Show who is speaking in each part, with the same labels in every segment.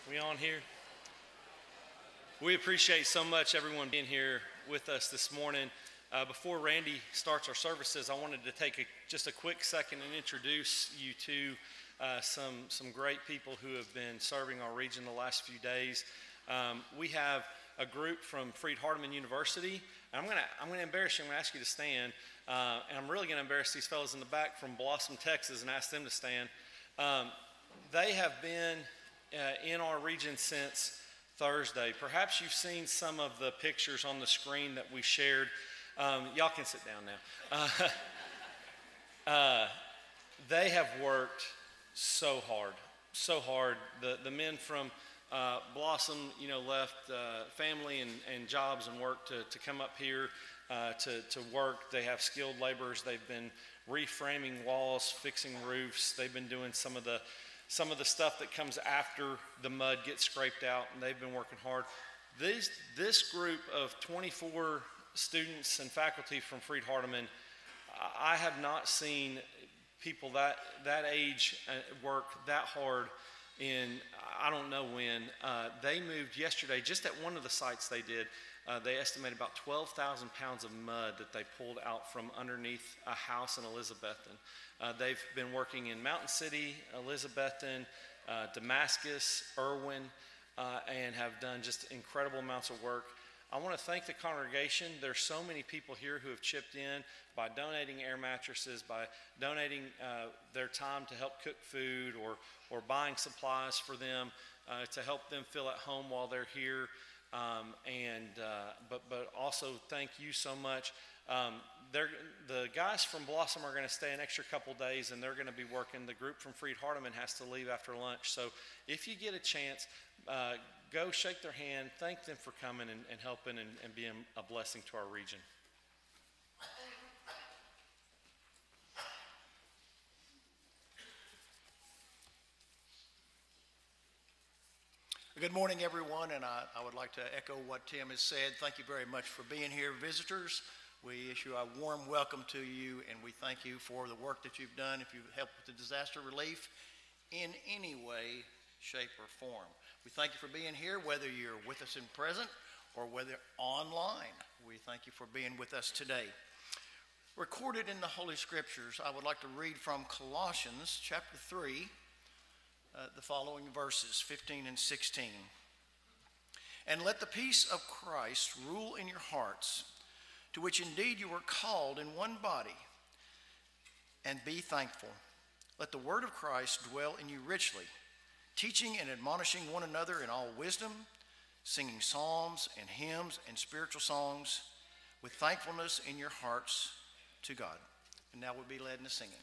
Speaker 1: We on here? We appreciate so much everyone being here with us this morning. Before Randy starts our services, I wanted to take just a quick second and introduce you to some great people who have been serving our region the last few days. We have a group from Freed-Hardeman University. And I'm gonna embarrass you. I'm gonna ask you to stand, and I'm really gonna embarrass these fellows in the back from Blossom, Texas, and ask them to stand. They have been in our region since Thursday. Perhaps you've seen some of the pictures on the screen that we shared. Y'all can sit down now. They have worked so hard. The men from Blossom, left family and jobs and work to come up here to work. They have skilled laborers. They've been reframing walls, fixing roofs. They've been doing some of the stuff that comes after the mud gets scraped out, and they've been working hard. This group of 24 students and faculty from Freed-Hardeman, I have not seen people that age work that hard in I don't know when. They moved yesterday, just at one of the sites they did, they estimated about 12,000 pounds of mud that they pulled out from underneath a house in Elizabethton. They've been working in Mountain City, Elizabethton, Damascus, Irwin, and have done just incredible amounts of work. I want to thank the congregation. There's so many people here who have chipped in by donating air mattresses, by donating their time to help cook food or buying supplies for them to help them feel at home while they're here. But also thank you so much. The guys from Blossom are going to stay an extra couple days, and they're going to be working. The group from Freed-Hardeman has to leave after lunch. So if you get a chance, go shake their hand, thank them for coming and helping and being a blessing to our region.
Speaker 2: Good morning, everyone, and I would like to echo what Tim has said. Thank you very much for being here, visitors. We issue a warm welcome to you, and we thank you for the work that you've done. If you've helped with the disaster relief in any way, shape, or form. We thank you for being here, whether you're with us in present or whether online. We thank you for being with us today. Recorded in the Holy Scriptures, I would like to read from Colossians chapter 3, the following verses, 15 and 16. And let the peace of Christ rule in your hearts, to which indeed you were called in one body, and be thankful. Let the word of Christ dwell in you richly, teaching and admonishing one another in all wisdom, singing psalms and hymns and spiritual songs with thankfulness in your hearts to God. And now we'll be led into singing.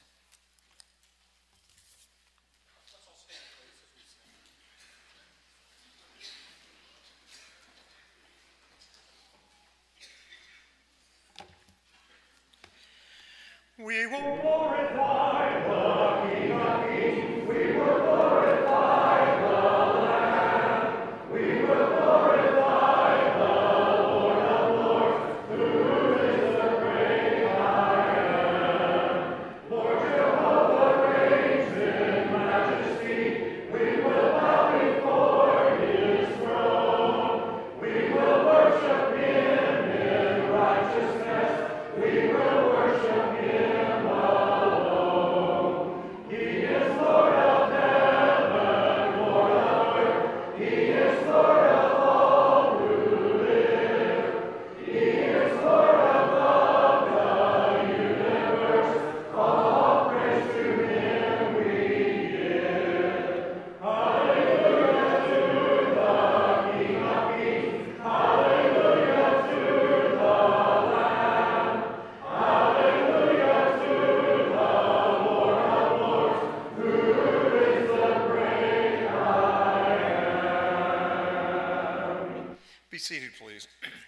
Speaker 3: We will glorify the King of Kings. We will glorify the Lamb. We will glorify the Lord of Lords, who is the great I am. Lord Jehovah reigns in majesty. We will bow before his throne. We will worship him in righteousness. We will worship him.
Speaker 1: Seated, please.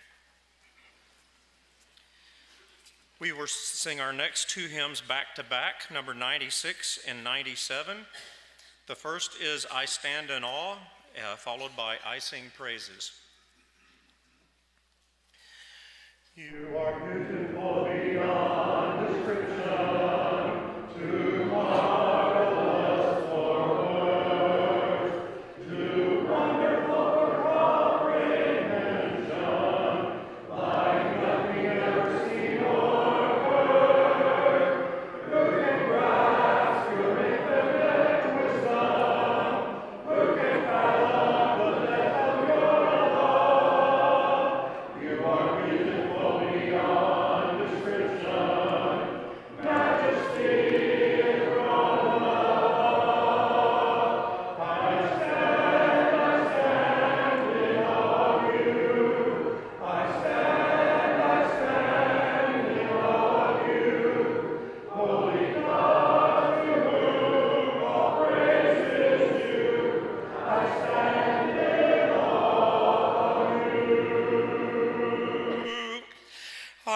Speaker 1: We will sing our next two hymns back to back, number 96 and 97. The first is I Stand in Awe, followed by I Sing Praises.
Speaker 3: You are beautiful beyond description, too marvelous for words, too wonderful.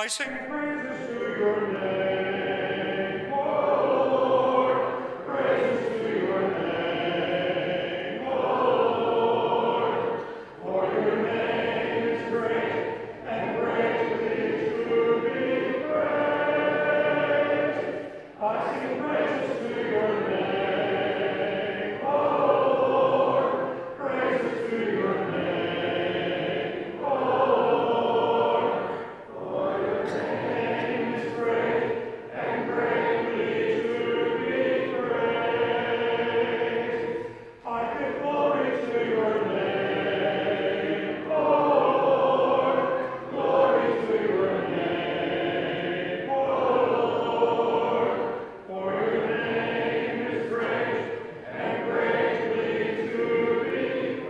Speaker 4: sing.
Speaker 3: Praises to your name, O Lord. Praises to your name, O Lord. For your name is great and greatly to be praised. I sing praises to your name, O Lord. Praises to your name, O Lord. For your name is great and greatly to be praised. I give glory to your name, O Lord. Glory to your name, O Lord. For your name is great and greatly to be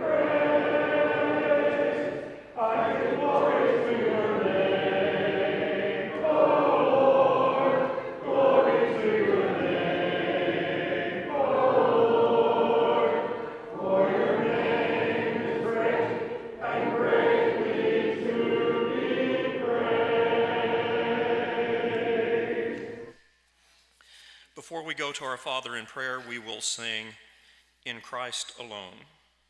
Speaker 3: praised. I give glory to your name, O Lord. Glory to your name, O Lord. For your name is great and greatly to be praised.
Speaker 4: Before we go to our Father in prayer, we will sing In Christ Alone.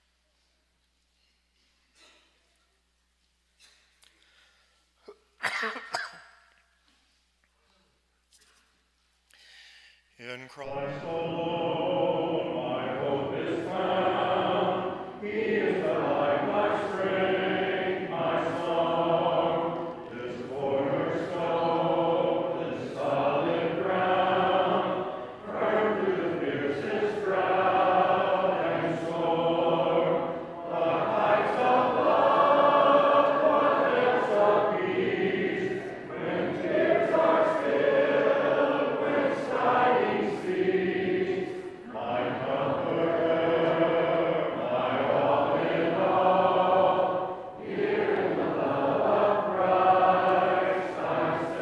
Speaker 4: In Christ
Speaker 3: Alone my hope is found. He is the light, my strength, my song. This cornerstone, this solid ground, firm through the fiercest drought and storm. The heights of love, the depths of peace, when tears are stilled, when sighing cease. My comforter, my all in all, here in the love of Christ I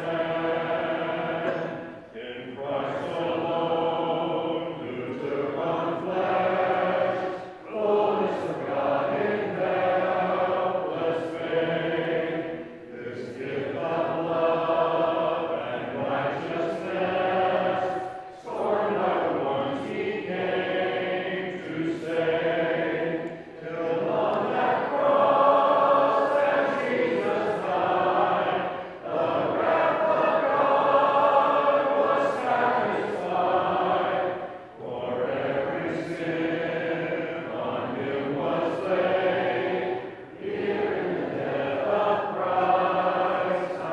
Speaker 3: stand. In Christ alone, who took on flesh, fullness of God in helpless faith. This gift of love and righteousness, scorned by the ones he came to save, till on that cross that Jesus died, the wrath of God was satisfied. For every sin on him was laid, here in the death of Christ I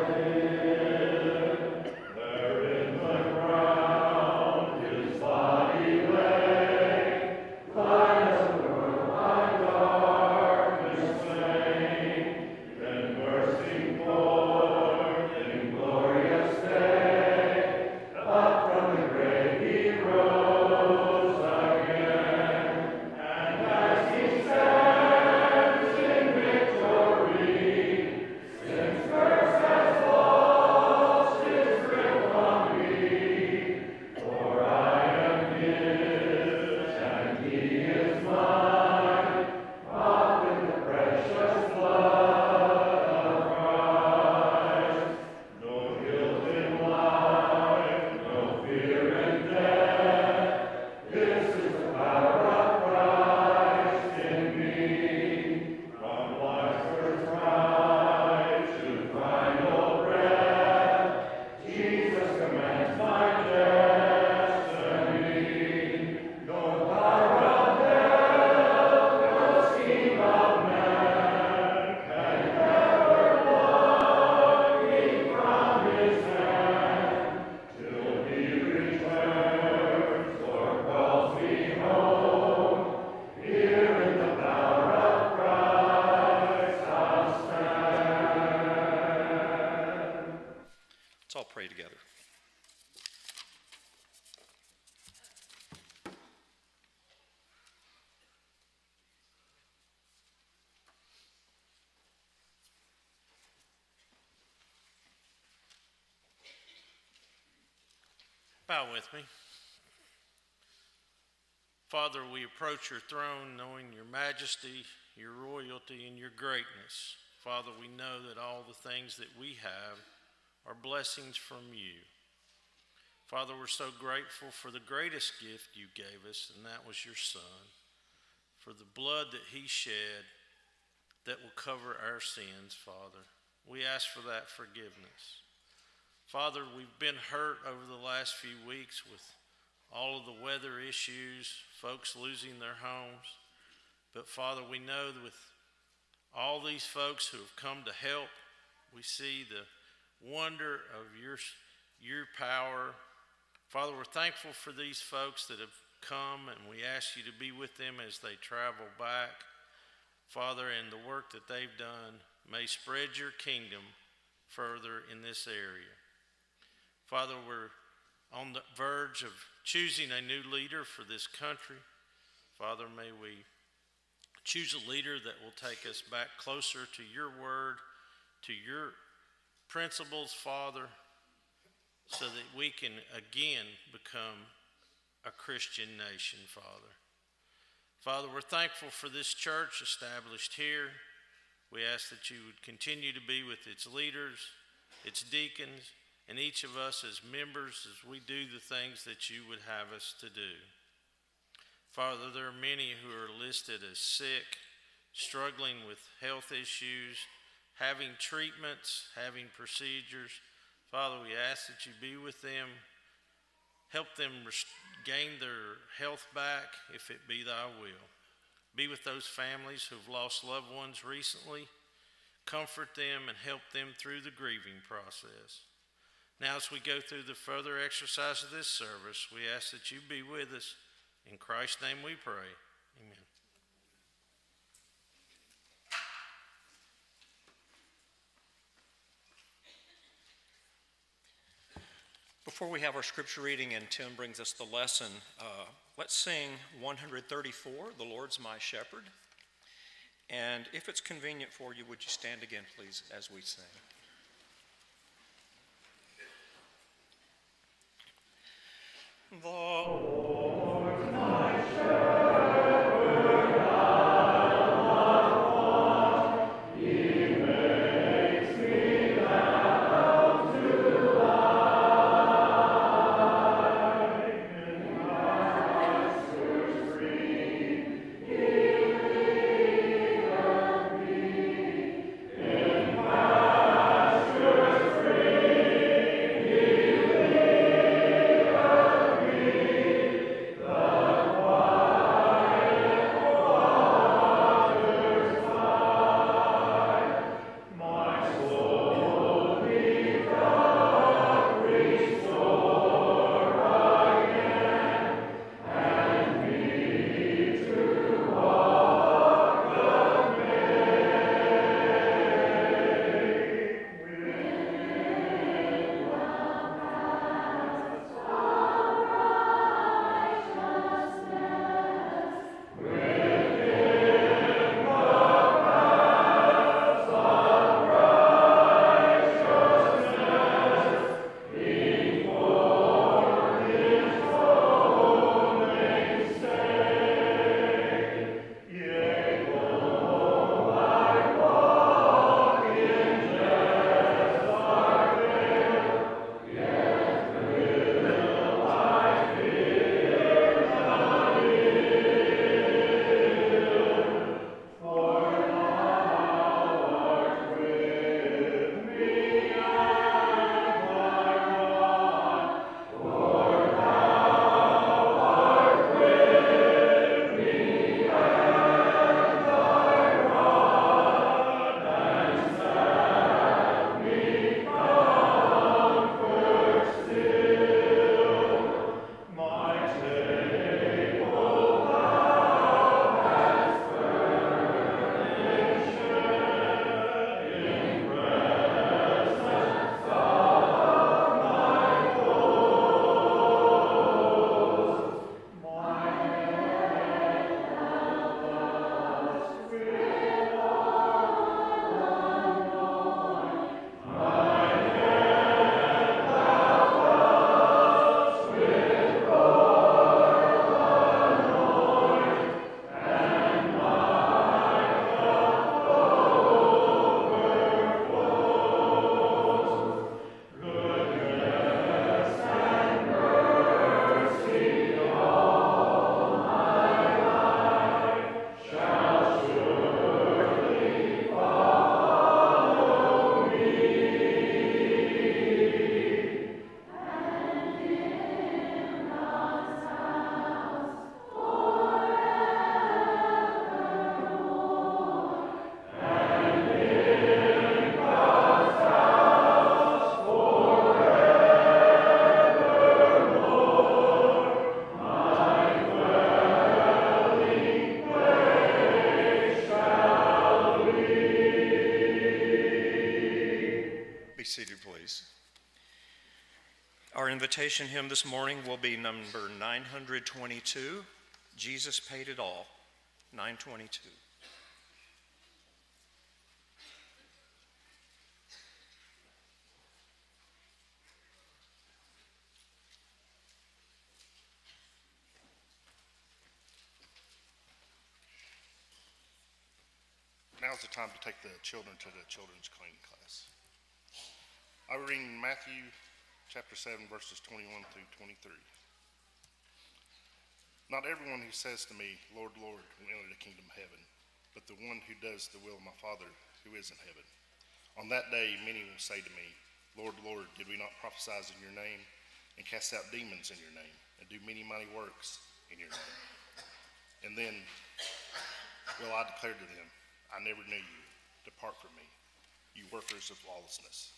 Speaker 3: live. There in the ground his body lay, light of the world by darkness slain. Then bursting forth in glorious day, up from the grave he rose again. And as he stands in victory, since curse has lost his grip on me, for I am his and he is mine, bought with the precious blood of Christ. No guilt in life, no fear in death. This is the power of Christ in me. From life's first rise to final breath, Jesus commands my destiny. No power of hell, no scheme of man can ever pluck me from his hand. Till he returns or calls me home, here in the power of Christ I'll stand.
Speaker 4: Let's all pray together.
Speaker 5: Bow with me. Father, we approach your throne knowing your majesty, your royalty, and your greatness. Father, we know that all the things that we have are blessings from you. Father, we're so grateful for the greatest gift you gave us, and that was your Son, for the blood that he shed that will cover our sins, Father. We ask for that forgiveness. Father, we've been hurt over the last few weeks with all of the weather issues, folks losing their homes. But Father, we know that with all these folks who have come to help, we see the wonder of your power. Father, we're thankful for these folks that have come, and we ask you to be with them as they travel back. Father, and the work that they've done may spread your kingdom further in this area. Father, we're on the verge of choosing a new leader for this country. Father, may we choose a leader that will take us back closer to your word, to your principles, Father, so that we can again become a Christian nation, Father. Father, we're thankful for this church established here. We ask that you would continue to be with its leaders, its deacons, and each of us as members as we do the things that you would have us to do. Father, there are many who are listed as sick, struggling with health issues, having treatments, having procedures. Father, we ask that you be with them, help them gain their health back if it be thy will. Be with those families who've lost loved ones recently. Comfort them and help them through the grieving process. Now, as we go through the further exercise of this service, we ask that you be with us. In Christ's name we pray. Amen.
Speaker 4: Before we have our scripture reading and Tim brings us the lesson, let's sing 134, The Lord's My Shepherd. And if it's convenient for you, would you stand again, please, as we sing? The Lord my shepherd, he makes me lie down to lie in pastures green. He leadeth me in pastures green. He leadeth me invitation hymn this morning will be number 922, Jesus Paid It All, 922.
Speaker 6: Now's the time to take the children to the children's cleaning class. I will read Matthew chapter 7, verses 21 through 23. Not everyone who says to me, Lord, Lord, will enter the kingdom of heaven, but the one who does the will of my Father who is in heaven. On that day, many will say to me, Lord, Lord, did we not prophesy in your name, and cast out demons in your name, and do many mighty works in your name? And then will I declare to them, I never knew you. Depart from me, you workers of lawlessness.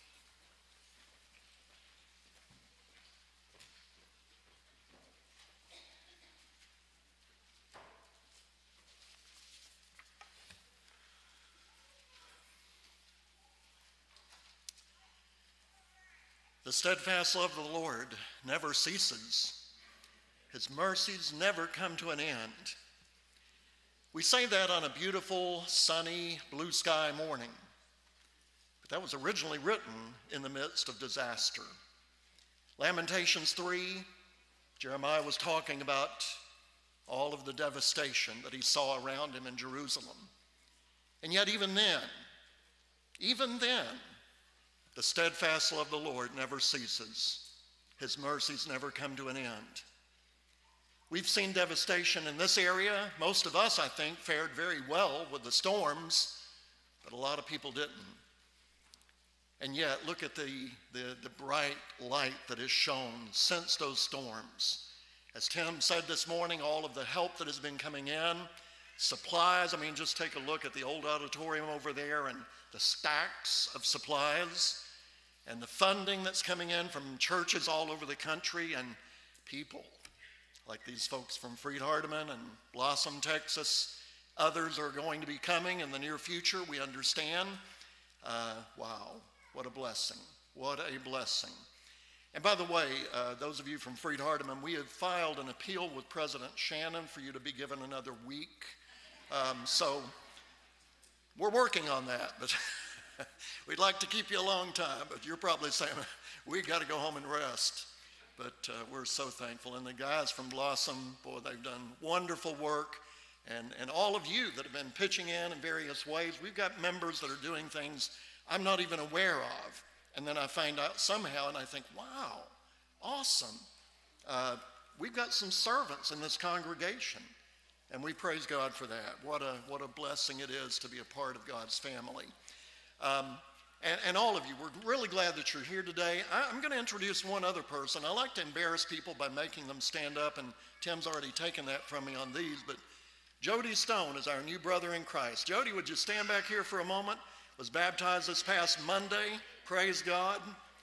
Speaker 2: The steadfast love of the Lord never ceases. His mercies never come to an end. We say that on a beautiful, sunny, blue sky morning, but that was originally written in the midst of disaster. Lamentations 3, Jeremiah was talking about all of the devastation that he saw around him in Jerusalem. And yet even then, the steadfast love of the Lord never ceases. His mercies never come to an end. We've seen devastation in this area. Most of us, I think, fared very well with the storms, but a lot of people didn't. And yet, look at the bright light that is shown since those storms. As Tim said this morning, all of the help that has been coming in, supplies, just take a look at the old auditorium over there and the stacks of supplies, and the funding that's coming in from churches all over the country, and people like these folks from Freed-Hardeman and Blossom, Texas. Others are going to be coming in the near future, we understand. Wow, what a blessing. What a blessing. And by the way, those of you from Freed-Hardeman, we have filed an appeal with President Shannon for you to be given another week. So we're working on that, but we'd like to keep you a long time, but you're probably saying, we got to go home and rest. But we're so thankful. And the guys from Blossom, boy, they've done wonderful work. And all of you that have been pitching in various ways. We've got members that are doing things I'm not even aware of. And then I find out somehow, and I think, wow, awesome. We've got some servants in this congregation. And we praise God for that. What a blessing it is to be a part of God's family. And all of you, we're really glad that you're here today. I'm going to introduce one other person. I like to embarrass people by making them stand up, and Tim's already taken that from me on these, but Jody Stone is our new brother in Christ. Jody, would you stand back here for a moment? Was baptized this past Monday. Praise God.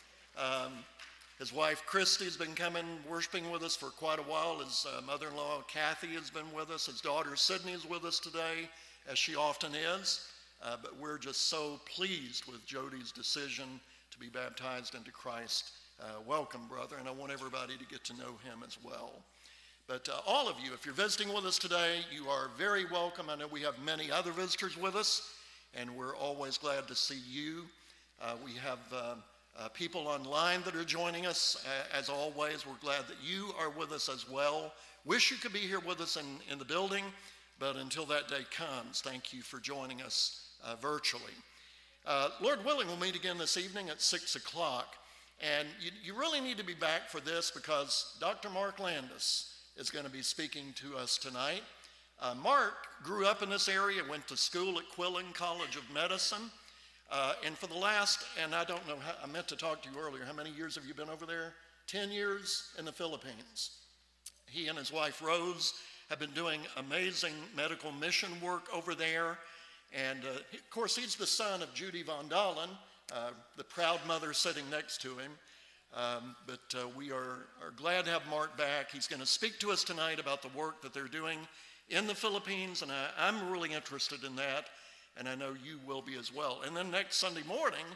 Speaker 2: His wife, Christy, has been coming, worshiping with us for quite a while. His mother-in-law, Kathy, has been with us. His daughter, Sydney, is with us today, as she often is. But we're just so pleased with Jody's decision to be baptized into Christ. Welcome, brother, and I want everybody to get to know him as well. But all of you, if you're visiting with us today, you are very welcome. I know we have many other visitors with us, and we're always glad to see you. We have people online that are joining us. As always, we're glad that you are with us as well. Wish you could be here with us in the building, but until that day comes, thank you for joining us virtually. Lord willing, we'll meet again this evening at 6 o'clock. And you really need to be back for this because Dr. Mark Landis is going to be speaking to us tonight. Mark grew up in this area, went to school at Quillen College of Medicine. And for the last, and I don't know, I meant to talk to you earlier, how many years have you been over there? 10 years in the Philippines. He and his wife Rose have been doing amazing medical mission work over there. And of course, he's the son of Judy Von Dahlen, the proud mother sitting next to him. But we are glad to have Mark back. He's going to speak to us tonight about the work that they're doing in the Philippines, and I'm really interested in that, and I know you will be as well. And then next Sunday morning,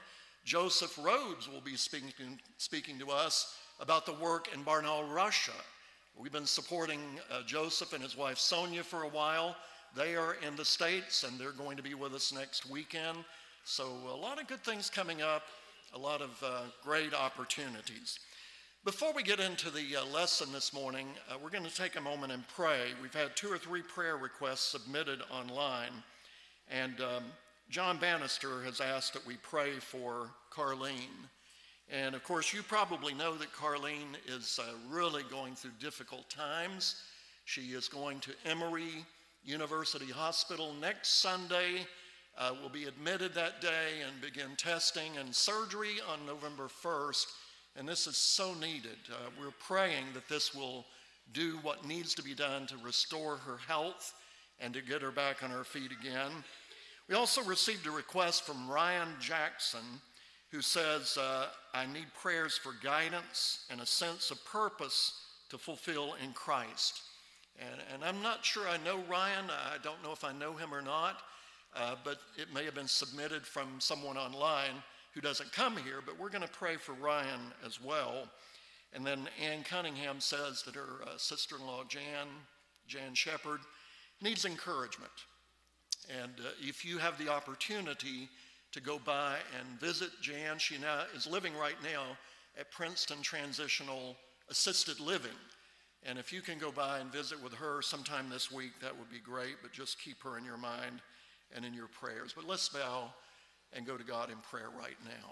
Speaker 7: Joseph Rhodes will be speaking to us about the work in Barnaul, Russia. We've been supporting Joseph and his wife Sonia for a while. They are in the States, and they're going to be with us next weekend. So a lot of good things coming up, a lot of great opportunities. Before we get into the lesson this morning, we're going to take a moment and pray. We've had 2 or 3 prayer requests submitted online, and John Bannister has asked that we pray for Carlene. And of course, you probably know that Carlene is really going through difficult times. She is going to Emory University Hospital next Sunday, will be admitted that day and begin testing and surgery on November 1st. And this is so needed. We're praying that this will do what needs to be done to restore her health and to get her back on her feet again. We also received a request from Ryan Jackson, who says, I need prayers for guidance and a sense of purpose to fulfill in Christ. And I'm not sure I know Ryan. I don't know if I know him or not, but it may have been submitted from someone online who doesn't come here, but we're going to pray for Ryan as well. And then Ann Cunningham says that her sister-in-law, Jan Shepard, needs encouragement. And if you have the opportunity to go by and visit Jan, she now is living right now at Princeton Transitional Assisted Living. And if you can go by and visit with her sometime this week, that would be great, but just keep her in your mind and in your prayers. But let's bow and go to God in prayer right now.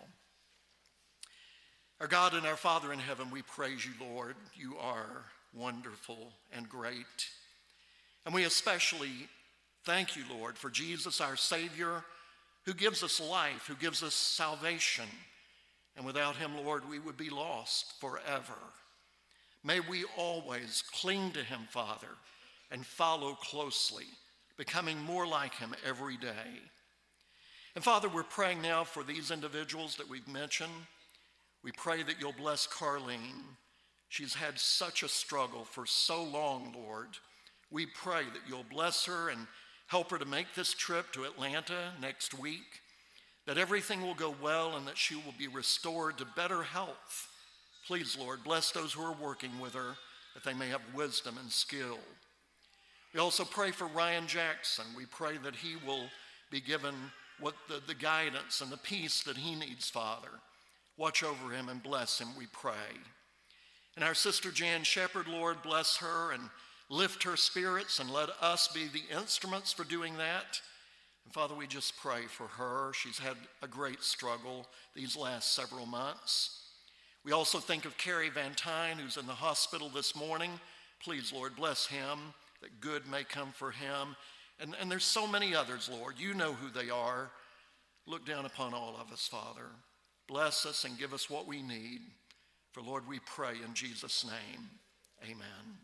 Speaker 7: Our God and our Father in heaven, we praise you, Lord. You are wonderful and great. And we especially thank you, Lord, for Jesus, our Savior, who gives us life, who gives us salvation. And without him, Lord, we would be lost forever. May we always cling to him, Father, and follow closely, becoming more like him every day. And Father, we're praying now for these individuals that we've mentioned. We pray that you'll bless Carlene. She's had such a struggle for so long, Lord. We pray that you'll bless her and help her to make this trip to Atlanta next week, that everything will go well and that she will be restored to better health. Please, Lord, bless those who are working with her, that they may have wisdom and skill. We also pray for Ryan Jackson. We pray that he will be given what the guidance and the peace that he needs, Father. Watch over him and bless him, we pray. And our sister Jan Shepard, Lord, bless her and lift her spirits and let us be the instruments for doing that. And Father, we just pray for her. She's had a great struggle these last several months. We also think of Kerry Van Tyne, who's in the hospital this morning. Please, Lord, bless him, that good may come for him. And there's so many others, Lord. You know who they are. Look down upon all of us, Father. Bless us and give us what we need. For, Lord, we pray in Jesus' name. Amen.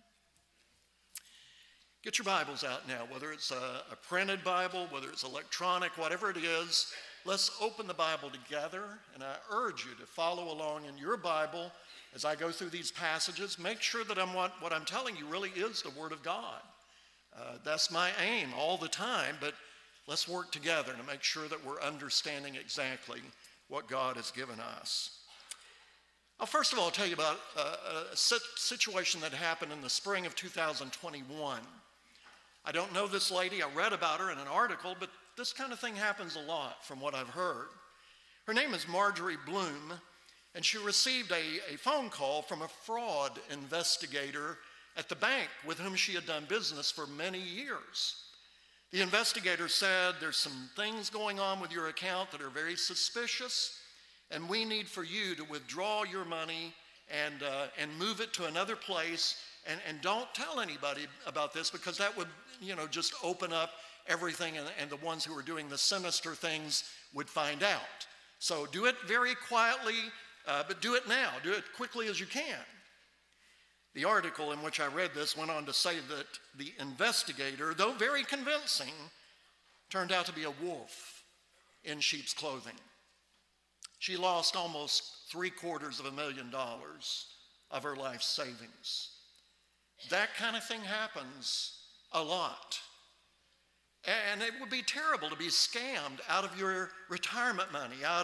Speaker 7: Get your Bibles out now, whether it's a printed Bible, whether it's electronic, whatever it is. Let's open the Bible together, and I urge you to follow along in your Bible as I go through these passages. Make sure that what I'm telling you really is the Word of God. That's my aim all the time, but let's work together to make sure that we're understanding exactly what God has given us. I'll first of all tell you about a situation that happened in the spring of 2021. I don't know this lady. I read about her in an article, but this kind of thing happens a lot from what I've heard. Her name is Marjorie Bloom, and she received a phone call from a fraud investigator at the bank with whom she had done business for many years. The investigator said, there's some things going on with your account that are very suspicious, and we need for you to withdraw your money and move it to another place, and don't tell anybody about this, because that would, just open up everything, and the ones who are doing the sinister things would find out. So do it very quietly, but do it now. Do it quickly as you can. The article in which I read this went on to say that the investigator, though very convincing, turned out to be a wolf in sheep's clothing. She lost almost $750,000 of her life savings. That kind of thing happens a lot. And it would be terrible to be scammed out of your retirement money, out of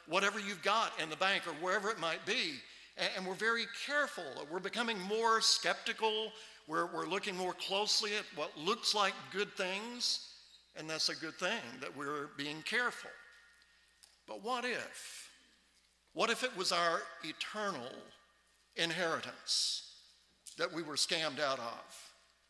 Speaker 7: whatever you've got in the bank or wherever it might be. And we're very careful. We're becoming more skeptical. We're looking more closely at what looks like good things, and that's a good thing, that we're being careful. But what if? What if it was our eternal inheritance that we were scammed out of?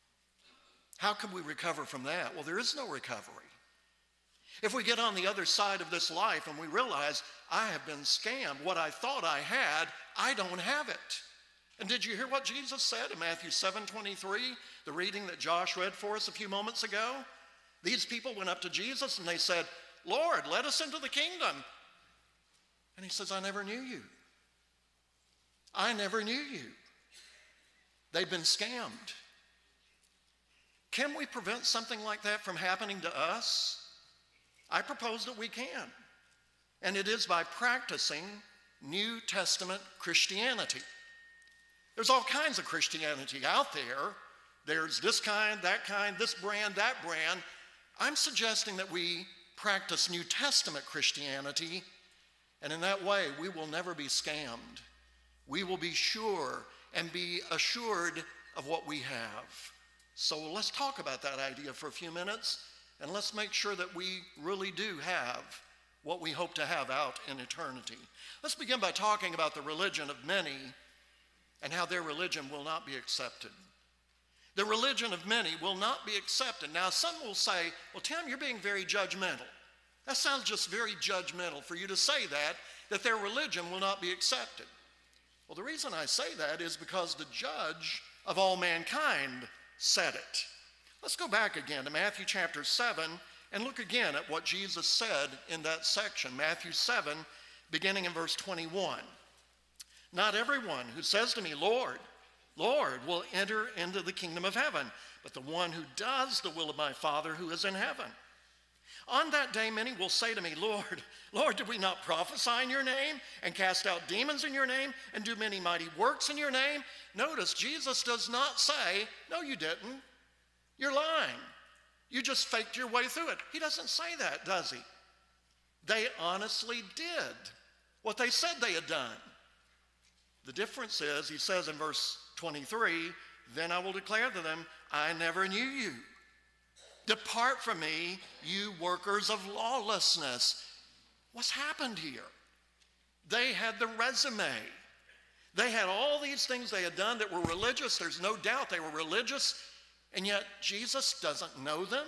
Speaker 7: How can we recover from that? Well, there is no recovery. If we get on the other side of this life and we realize, I have been scammed, what I thought I had, I don't have it. And did you hear what Jesus said in Matthew 7:23, the reading that Josh read for us a few moments ago? These people went up to Jesus and they said, Lord, let us into the kingdom. And he says, I never knew you. I never knew you. They've been scammed. Can we prevent something like that from happening to us? I propose that we can. And it is by practicing New Testament Christianity. There's all kinds of Christianity out there. There's this kind, this brand, that brand. I'm suggesting that we practice New Testament Christianity, and in that way, we will never be scammed. We will be sure and be assured of what we have. So let's talk about that idea for a few minutes, and let's make sure that we really do have what we hope to have out in eternity. Let's begin by talking about the religion of many and how their religion will not be accepted. The religion of many will not be accepted. Now, some will say, well, Tim, you're being very judgmental. That sounds just very judgmental for you to say that their religion will not be accepted. Well, the reason I say that is because the judge of all mankind said it. Let's go back again to Matthew chapter 7 and look again at what Jesus said in that section. Matthew 7, beginning in verse 21. Not everyone who says to me, Lord, Lord, will enter into the kingdom of heaven, but the one who does the will of my Father who is in heaven. On that day, many will say to me, Lord, Lord, did we not prophesy in your name and cast out demons in your name and do many mighty works in your name? Notice, Jesus does not say, no, you didn't. You're lying. You just faked your way through it. He doesn't say that, does he? They honestly did what they said they had done. The difference is, he says in verse 23, then I will declare to them, I never knew you. Depart from me, you workers of lawlessness. What's happened here? They had the resume. They had all these things they had done that were religious. There's no doubt they were religious, and yet Jesus doesn't know them.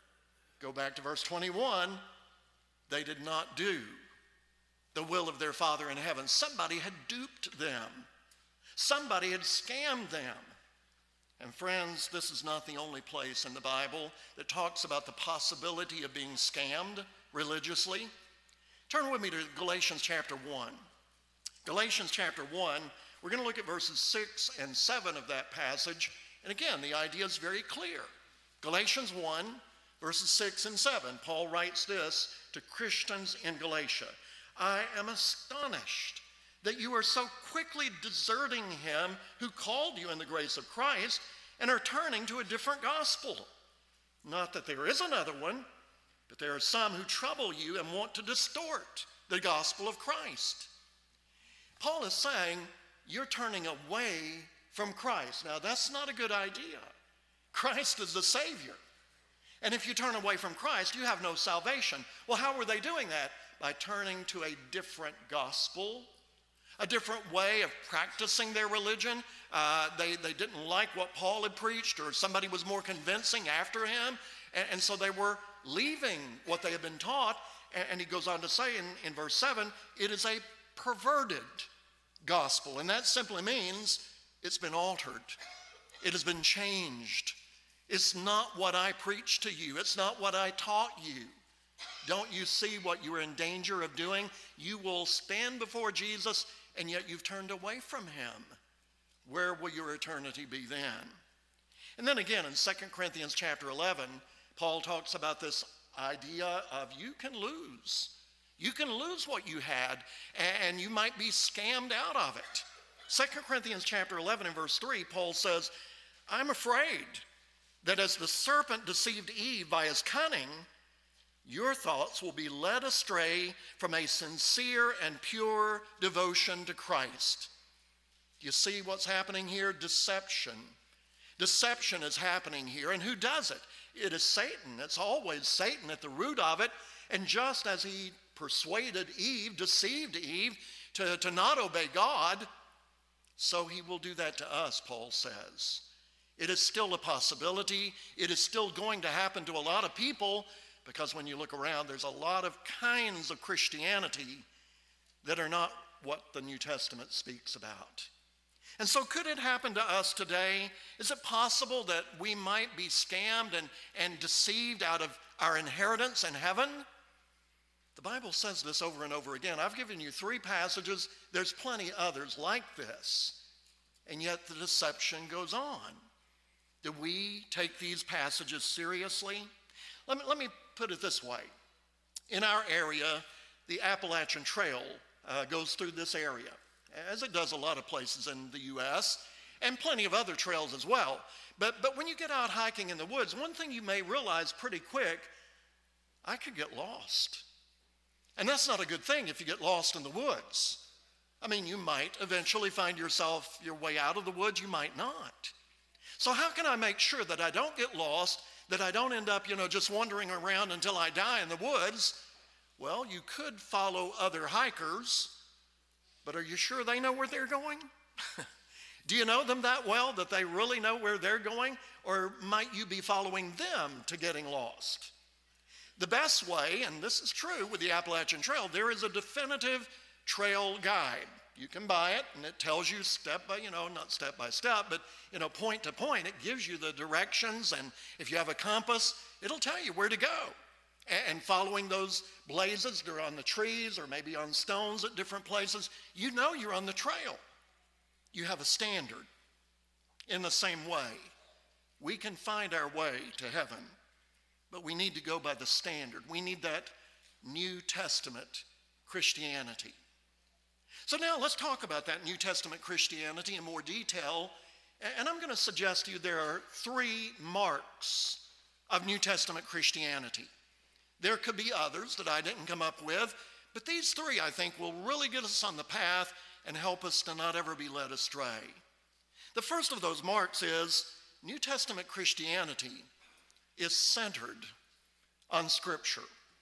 Speaker 7: Go back to verse 21. They did not do the will of their Father in heaven. Somebody had duped them. Somebody had scammed them. And friends, this is not the only place in the Bible that talks about the possibility of being scammed religiously. Turn with me to Galatians chapter 1. Galatians chapter 1, we're going to look at verses 6 and 7 of that passage. And again, the idea is very clear. Galatians 1, verses 6 and 7, Paul writes this to Christians in Galatia. I am astonished that you are so quickly deserting him who called you in the grace of Christ and are turning to a different gospel. Not that there is another one, but there are some who trouble you and want to distort the gospel of Christ. Paul is saying you're turning away from Christ. Now, that's not a good idea. Christ is the Savior. And if you turn away from Christ, you have no salvation. Well, how were they doing that? By turning to a different gospel, a different way of practicing their religion. They didn't like what Paul had preached, or somebody was more convincing after him, and so they were leaving what they had been taught. And he goes on to say in verse 7, it is a perverted gospel, and that simply means it's been altered. It has been changed. It's not what I preached to you. It's not what I taught you. Don't you see what you're in danger of doing? You will stand before Jesus, and yet you've turned away from him. Where will your eternity be then? And then again in 2 Corinthians chapter 11, Paul talks about this idea of you can lose. You can lose what you had, and you might be scammed out of it. 2 Corinthians chapter 11 and verse 3, Paul says, I'm afraid that as the serpent deceived Eve by his cunning, your thoughts will be led astray from a sincere and pure devotion to Christ. You see what's happening here? Deception. Deception is happening here. And who does it? It is Satan. It's always Satan at the root of it. And just as he persuaded Eve, deceived Eve to not obey God, so he will do that to us, Paul says. It is still a possibility. It is still going to happen to a lot of people, because when you look around, there's a lot of kinds of Christianity that are not what the New Testament speaks about. And so could it happen to us today? Is it possible that we might be scammed and deceived out of our inheritance in heaven? The Bible says this over and over again. I've given you 3 passages. There's plenty others like this. And yet the deception goes on. Do we take these passages seriously? Let me put it this way. In our area, the Appalachian Trail goes through this area, as it does a lot of places in the U.S., and plenty of other trails as well. But when you get out hiking in the woods, one thing you may realize pretty quick, I could get lost. And that's not a good thing if you get lost in the woods. I mean, you might eventually find yourself your way out of the woods, you might not. So how can I make sure that I don't get lost, that I don't end up, just wandering around until I die in the woods? Well, you could follow other hikers, but are you sure they know where they're going? Do you know them that well that they really know where they're going? Or might you be following them to getting lost? The best way, and this is true with the Appalachian Trail, there is a definitive trail guide. You can buy it, and it tells you step by, not step by step, but, point to point. It gives you the directions, and if you have a compass, it'll tell you where to go. And following those blazes, they're on the trees or maybe on stones at different places, you know you're on the trail. You have a standard. In the same way, we can find our way to heaven, but we need to go by the standard. We need that New Testament Christianity. So now let's talk about that New Testament Christianity in more detail. And I'm going to suggest to you there are 3 marks of New Testament Christianity. There could be others that I didn't come up with, but these 3, I think, will really get us on the path and help us to not ever be led astray. The first of those marks is New Testament Christianity is centered on Scripture.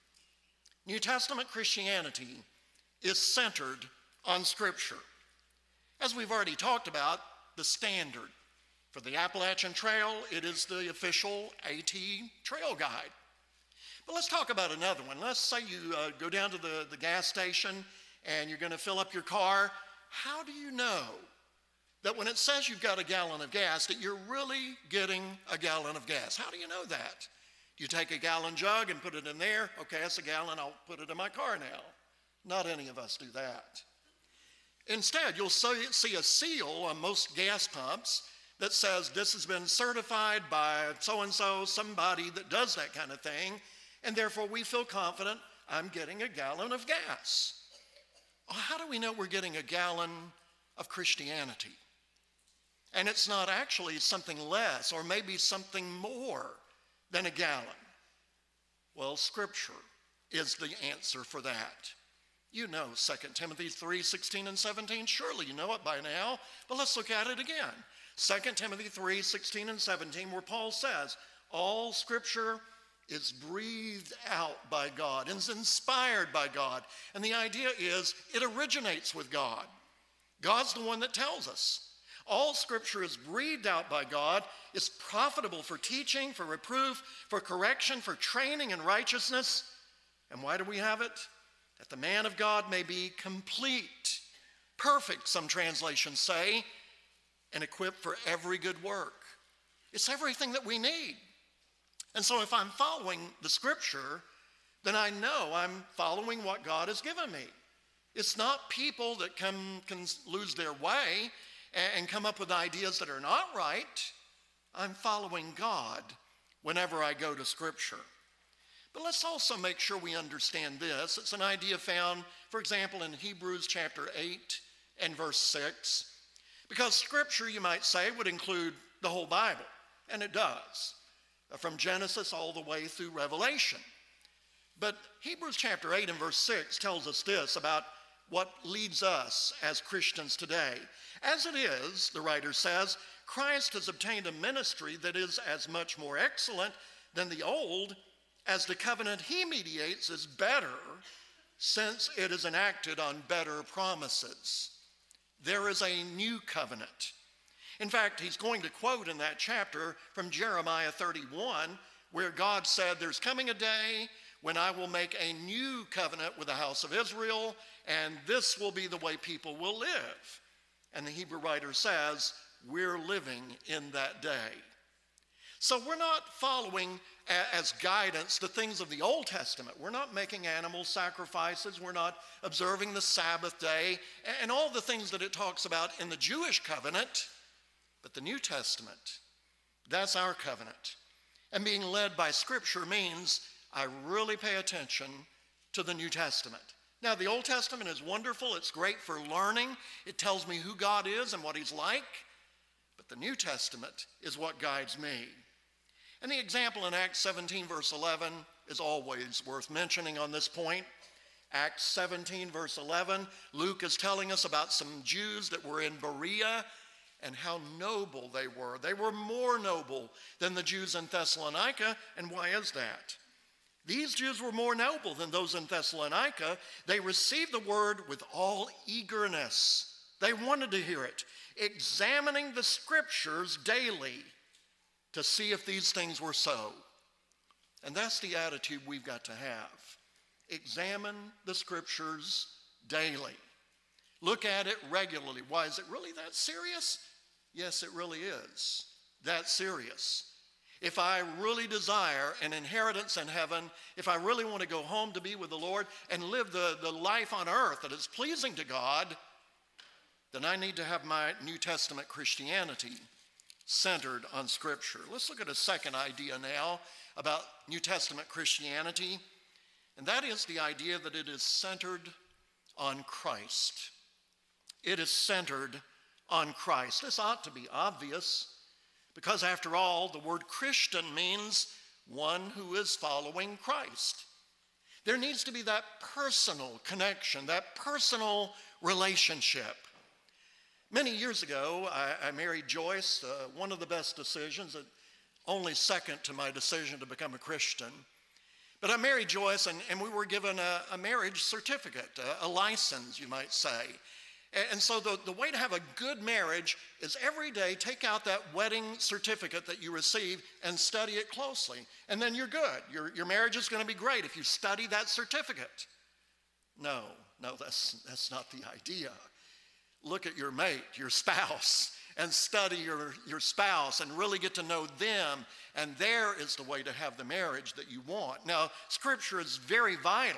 Speaker 7: New Testament Christianity is centered on Scripture. As we've already talked about, the standard for the Appalachian Trail, it is the official AT trail guide. But let's talk about another one. Let's say you go down to the gas station and you're going to fill up your car. How do you know that when it says you've got a gallon of gas, that you're really getting a gallon of gas? How do you know that? Do you take a gallon jug and put it in there? Okay, that's a gallon, I'll put it in my car now. Not any of us do that. Instead, you'll see a seal on most gas pumps that says this has been certified by so-and-so, somebody that does that kind of thing, and therefore we feel confident I'm getting a gallon of gas. Well, how do we know we're getting a gallon of Christianity? And it's not actually something less or maybe something more than a gallon. Well, Scripture is the answer for that. You know 2 Timothy 3:16 and 17. Surely you know it by now, but let's look at it again. 2 Timothy 3:16 and 17, where Paul says, all Scripture is breathed out by God and is inspired by God. And the idea is it originates with God. God's the one that tells us. All Scripture is breathed out by God. It's profitable for teaching, for reproof, for correction, for training in righteousness. And why do we have it? That the man of God may be complete, perfect, some translations say, and equipped for every good work. It's everything that we need. And so if I'm following the Scripture, then I know I'm following what God has given me. It's not people that can lose their way and come up with ideas that are not right. I'm following God whenever I go to Scripture. But let's also make sure we understand this. It's an idea found, for example, in Hebrews chapter 8 and verse 6. Because Scripture, you might say, would include the whole Bible, and it does, from Genesis all the way through Revelation. But Hebrews chapter 8 and verse 6 tells us this about what leads us as Christians today. As it is, the writer says, Christ has obtained a ministry that is as much more excellent than the old, as the covenant he mediates is better, since it is enacted on better promises. There is a new covenant. In fact, he's going to quote in that chapter from Jeremiah 31, where God said, there's coming a day when I will make a new covenant with the house of Israel, and this will be the way people will live. And the Hebrew writer says, we're living in that day. So we're not following as guidance the things of the Old Testament. We're not making animal sacrifices. We're not observing the Sabbath day and all the things that it talks about in the Jewish covenant. But the New Testament, that's our covenant. And being led by Scripture means I really pay attention to the New Testament. Now, the Old Testament is wonderful. It's great for learning. It tells me who God is and what he's like. But the New Testament is what guides me. And the example in Acts 17, verse 11, is always worth mentioning on this point. Acts 17, verse 11, Luke is telling us about some Jews that were in Berea and how noble they were. They were more noble than the Jews in Thessalonica. And why is that? These Jews were more noble than those in Thessalonica. They received the word with all eagerness. They wanted to hear it, examining the Scriptures daily to see if these things were so. And that's the attitude we've got to have. Examine the Scriptures daily. Look at it regularly. Why, is it really that serious? Yes, it really is that serious. If I really desire an inheritance in heaven, if I really want to go home to be with the Lord and live the life on earth that is pleasing to God, then I need to have my New Testament Christianity centered on Scripture. Let's look at a second idea now about New Testament Christianity, and that is the idea that it is centered on Christ. It is centered on Christ. This ought to be obvious because, after all, the word Christian means one who is following Christ. There needs to be that personal connection, that personal relationship. Many years ago, I married Joyce, one of the best decisions, only second to my decision to become a Christian. But I married Joyce, and we were given a marriage certificate, a license, you might say. And so the way to have a good marriage is every day take out that wedding certificate that you receive and study it closely. And then you're good. Your marriage is going to be great if you study that certificate. No, that's not the idea. Look at your mate, your spouse, and study your spouse and really get to know them. And there is the way to have the marriage that you want. Now, Scripture is very vital,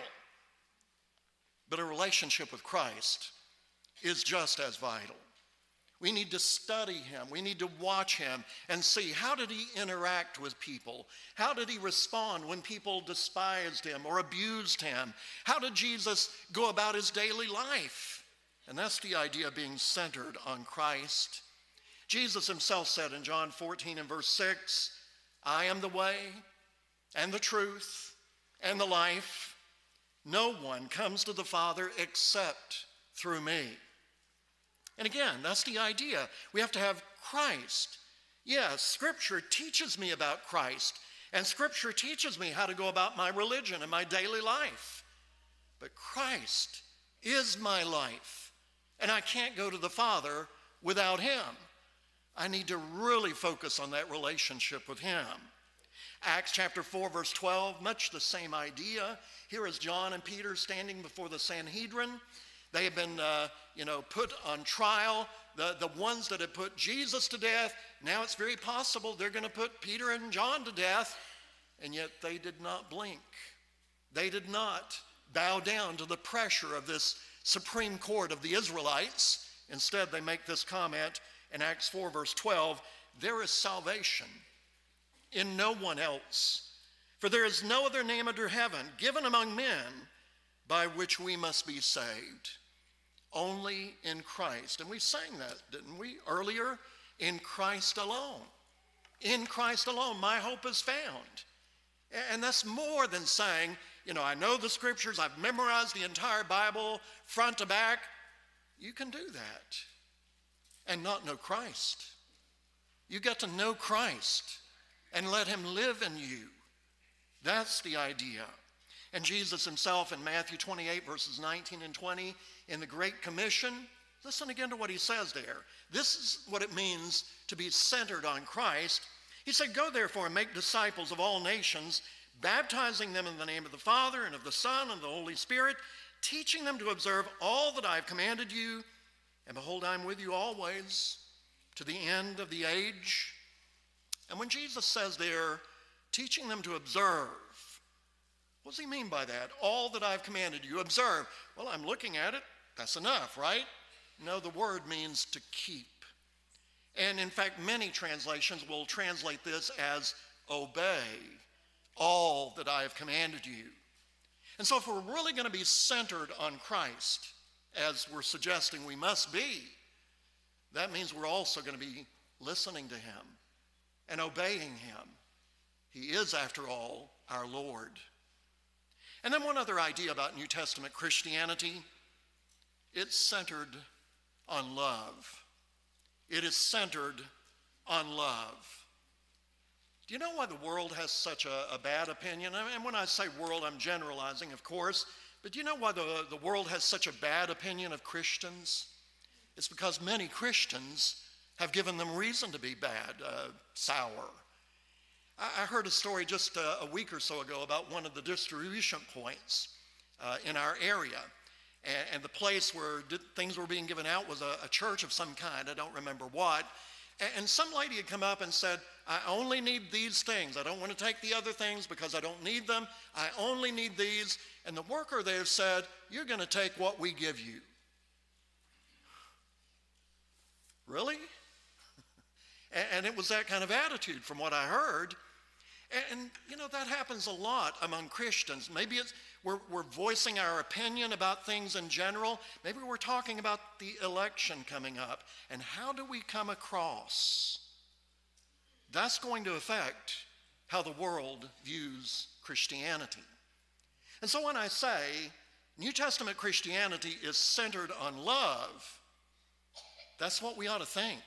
Speaker 7: but a relationship with Christ is just as vital. We need to study him. We need to watch him and see, how did he interact with people? How did he respond when people despised him or abused him? How did Jesus go about his daily life? And that's the idea of being centered on Christ. Jesus himself said in John 14 and verse 6, I am the way and the truth and the life. No one comes to the Father except through me. And again, that's the idea. We have to have Christ. Yes, Scripture teaches me about Christ, and Scripture teaches me how to go about my religion and my daily life. But Christ is my life, and I can't go to the Father without him. I need to really focus on that relationship with him. Acts chapter 4, verse 12, much the same idea. Here is John and Peter standing before the Sanhedrin. They have been, put on trial. The ones that had put Jesus to death, now it's very possible they're going to put Peter and John to death. And yet they did not blink. They did not bow down to the pressure of this Supreme Court of the Israelites. Instead, they make this comment in Acts 4, verse 12, there is salvation in no one else, for there is no other name under heaven given among men by which we must be saved. Only in Christ. And we sang that, didn't we, earlier? In Christ alone. In Christ alone, my hope is found. And that's more than saying, I know the scriptures, I've memorized the entire Bible front to back. You can do that and not know Christ. You got to know Christ and let him live in you. That's the idea. And Jesus himself in Matthew 28, verses 19 and 20, in the Great Commission, listen again to what he says there. This is what it means to be centered on Christ. He said, "Go therefore and make disciples of all nations, baptizing them in the name of the Father and of the Son and of the Holy Spirit, teaching them to observe all that I have commanded you. And behold, I am with you always to the end of the age." And when Jesus says there, teaching them to observe, what does he mean by that? All that I've commanded you, observe. Well, I'm looking at it. That's enough, right? No, the word means to keep. And in fact, many translations will translate this as obey all that I have commanded you. And so if we're really going to be centered on Christ, as we're suggesting we must be, that means we're also going to be listening to him and obeying him. He is, after all, our Lord. And then one other idea about New Testament Christianity, it's centered on love. It is centered on love. Do you know why the world has such a bad opinion? And when I say world, I'm generalizing, of course. But do you know why the world has such a bad opinion of Christians? It's because many Christians have given them reason to be bad, sour. I heard a story just a week or so ago about one of the distribution points in our area. And the place where things were being given out was a church of some kind. I don't remember what. And some lady had come up and said, "I only need these things. I don't want to take the other things because I don't need them. I only need these." And the worker there said, "You're going to take what we give you." Really? And it was that kind of attitude from what I heard. And that happens a lot among Christians. Maybe we're voicing our opinion about things in general. Maybe we're talking about the election coming up. And how do we come across? That's going to affect how the world views Christianity. And so when I say New Testament Christianity is centered on love, that's what we ought to think.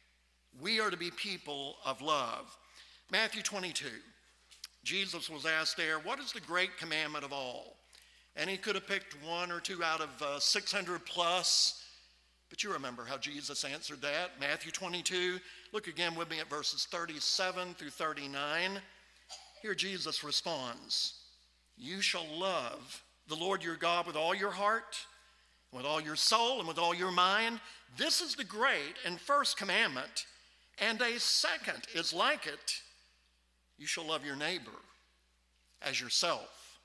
Speaker 7: We are to be people of love. Matthew 22. Jesus was asked there, what is the great commandment of all? And he could have picked one or two out of 600 plus. But you remember how Jesus answered that. Matthew 22. Look again with me at verses 37 through 39. Here Jesus responds, "You shall love the Lord your God with all your heart, with all your soul, and with all your mind. This is the great and first commandment. And a second is like it. You shall love your neighbor as yourself."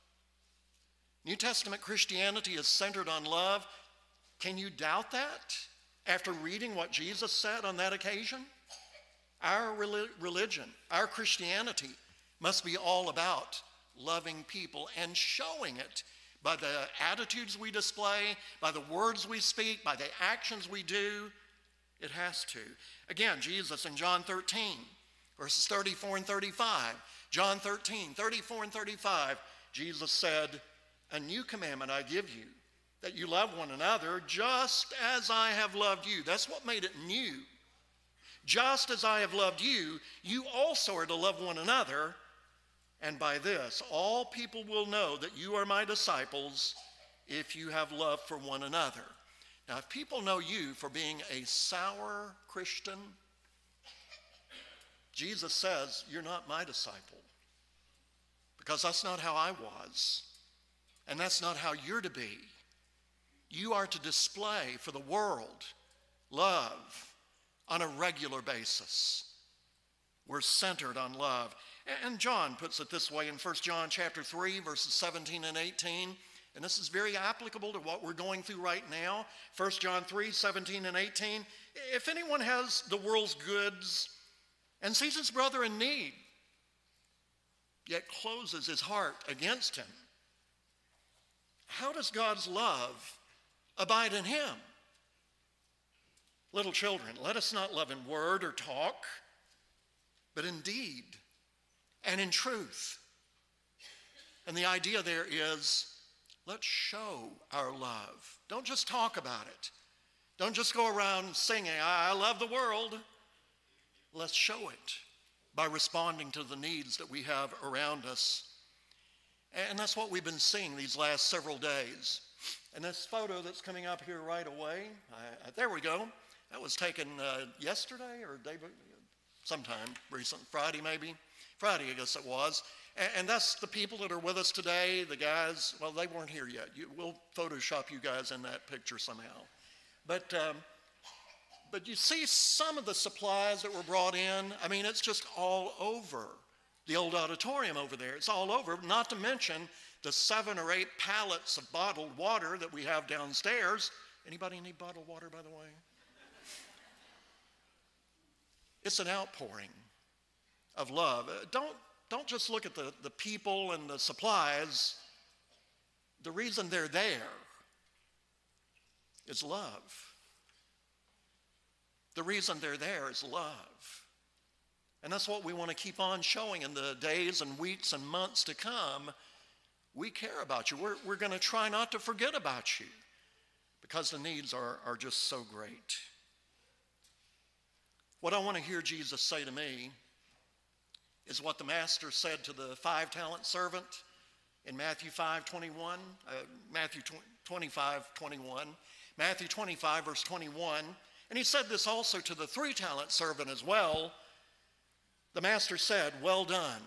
Speaker 7: New Testament Christianity is centered on love. Can you doubt that after reading what Jesus said on that occasion? Our religion, our Christianity must be all about loving people and showing it by the attitudes we display, by the words we speak, by the actions we do. It has to. Again, Jesus in John 13, verses 34 and 35. John 13, 34 and 35, Jesus said, "A new commandment I give you, that you love one another just as I have loved you." That's what made it new. Just as I have loved you, you also are to love one another. And by this, all people will know that you are my disciples if you have love for one another. Now, if people know you for being a sour Christian, Jesus says, you're not my disciple. Because that's not how I was. And that's not how you're to be. You are to display for the world love on a regular basis. We're centered on love. And John puts it this way in 1 John chapter 3, verses 17 and 18. And this is very applicable to what we're going through right now. 1 John 3, 17 and 18. If anyone has the world's goods and sees his brother in need, yet closes his heart against him, how does God's love abide in him? Little children, let us not love in word or talk, but in deed and in truth. And the idea there is, let's show our love. Don't just talk about it. Don't just go around singing, I love the world. Let's show it by responding to the needs that we have around us. And that's what we've been seeing these last several days. And this photo that's coming up here right away, there we go. That was taken yesterday or sometime recent, Friday maybe. Friday, I guess it was. And that's the people that are with us today, the guys. Well, they weren't here yet. We'll Photoshop you guys in that picture somehow. But you see some of the supplies that were brought in. I mean, it's just all over the old auditorium over there. It's all over, not to mention the 7 or 8 pallets of bottled water that we have downstairs. Anybody need bottled water, by the way? It's an outpouring of love. Don't just look at the people and the supplies. The reason they're there is love. The reason they're there is love. And that's what we want to keep on showing in the days and weeks and months to come. We care about you. We're going to try not to forget about you because the needs are just so great. What I want to hear Jesus say to me is what the master said to the 5-talent servant in Matthew 5:21, Matthew 25:21, Matthew 25 verse 21. And he said this also to the 3-talent servant as well. The master said, well done,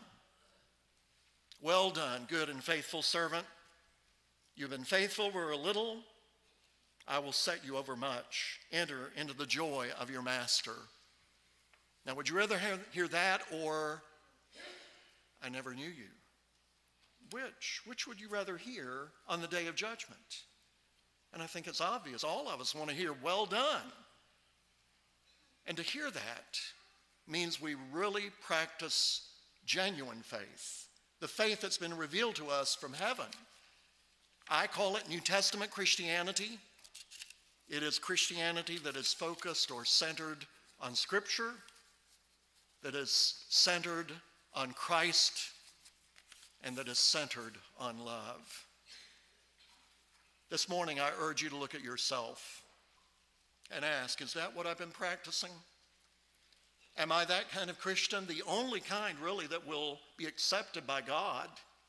Speaker 7: good and faithful servant. You've been faithful over a little. I will set you over much. Enter into the joy of your master. Now, would you rather hear that or I never knew you? Which would you rather hear on the day of judgment? And I think it's obvious. All of us want to hear, well done. And to hear that means we really practice genuine faith, the faith that's been revealed to us from heaven. I call it New Testament Christianity. It is Christianity that is focused or centered on Scripture, that is centered on Christ, and that is centered on love. This morning, I urge you to look at yourself and ask, is that what I've been practicing? Am I that kind of Christian? The only kind, really, that will be accepted by God.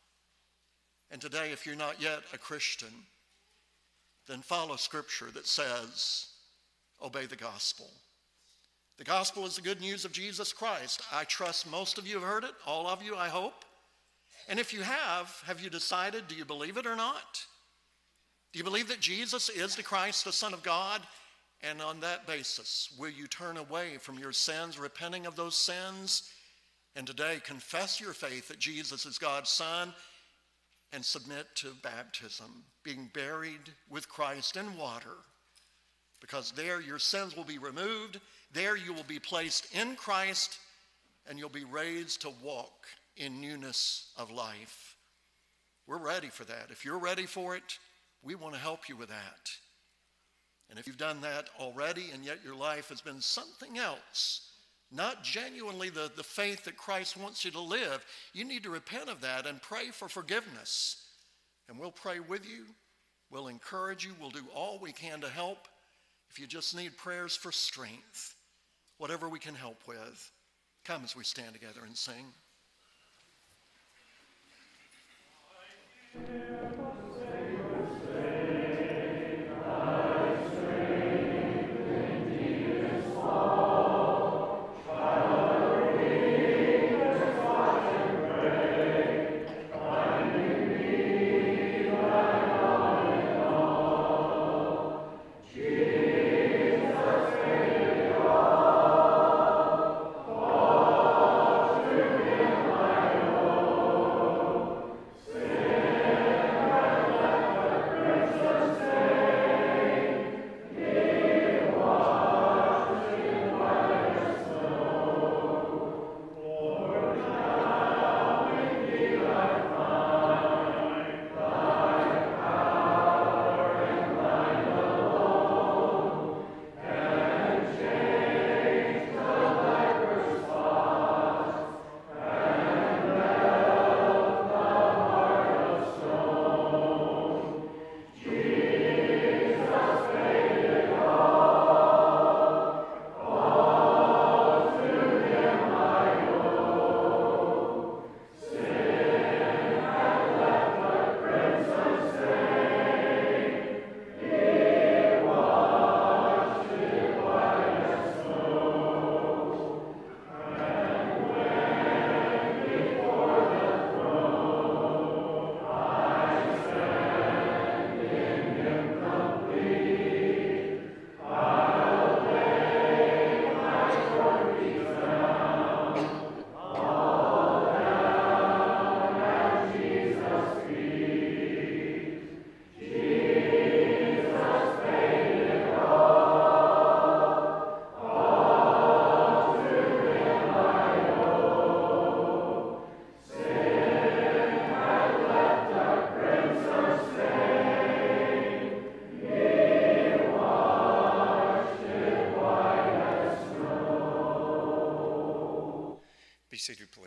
Speaker 7: And today, if you're not yet a Christian, then follow Scripture that says, obey the gospel. The gospel is the good news of Jesus Christ. I trust most of you have heard it, all of you, I hope. And if you have you decided, do you believe it or not? Do you believe that Jesus is the Christ, the Son of God? And on that basis, will you turn away from your sins, repenting of those sins, and today confess your faith that Jesus is God's Son and submit to baptism, being buried with Christ in water, because there your sins will be removed, there you will be placed in Christ, and you'll be raised to walk in newness of life. We're ready for that. If you're ready for it, we want to help you with that. And if you've done that already and yet your life has been something else, not genuinely the faith that Christ wants you to live, you need to repent of that and pray for forgiveness. And we'll pray with you. We'll encourage you. We'll do all we can to help. If you just need prayers for strength, whatever we can help with, come as we stand together and sing.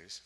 Speaker 4: please.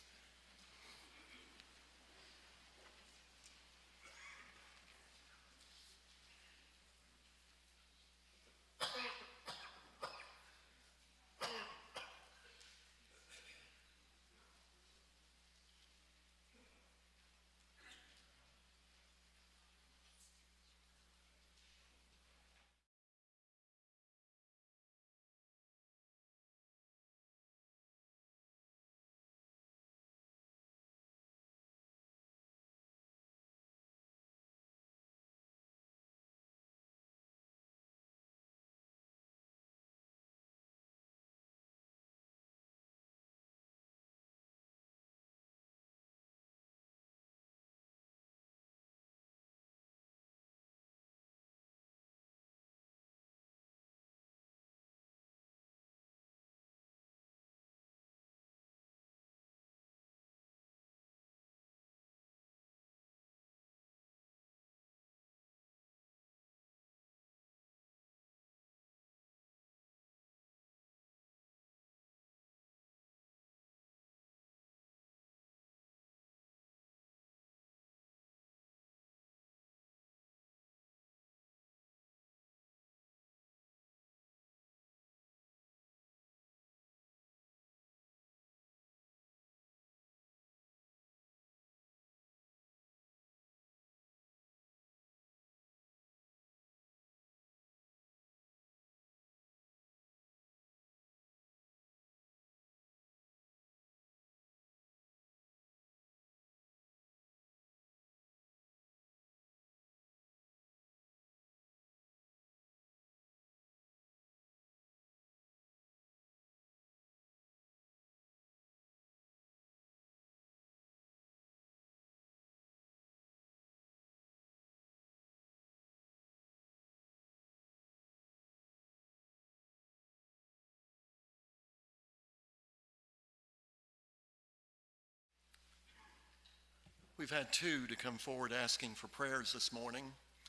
Speaker 7: We've had two to come forward asking for prayers this morning.